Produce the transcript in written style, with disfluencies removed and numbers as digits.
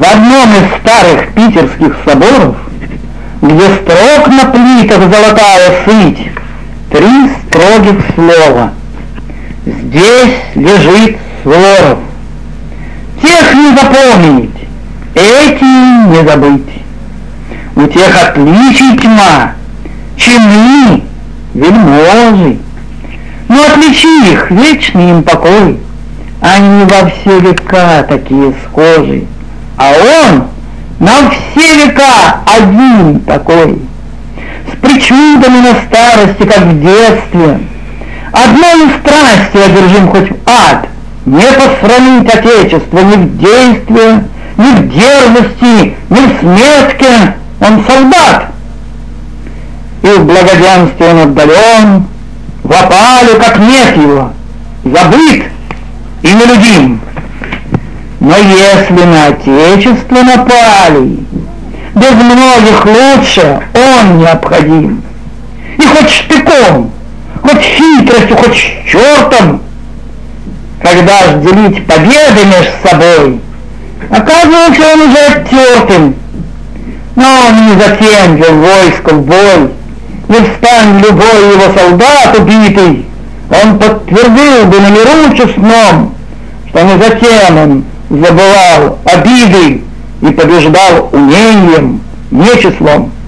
В одном из старых питерских соборов, где строк на плитах золотая сыть, 3 строгих слова: здесь лежит Суворов. Тех не запомнить, эти не забыть. У тех отличий тьма, чины, вельможи. Но отличи их, вечный им покой. Они во все века такие схожи, а он на все века один такой. С причудами на старости, как в детстве. Одной страсти одержим хоть в ад, не посрамить отечество ни в действии, ни в дерзости, ни в сметке. Он солдат, и в благоденствии он отдален, в опале, как нет его, забыт и нелюдим. Но если на отечество напали, без многих лучше он необходим. И хоть штыком, хоть хитростью, хоть с чертом, когда ж делить победы между собой, оказывается он уже оттертым. Но он не затем вел войско в бой, не встань любой его солдат убитый, он подтвердил бы на миру честном, что не затем он забывал обиды и побеждал умением, не числом.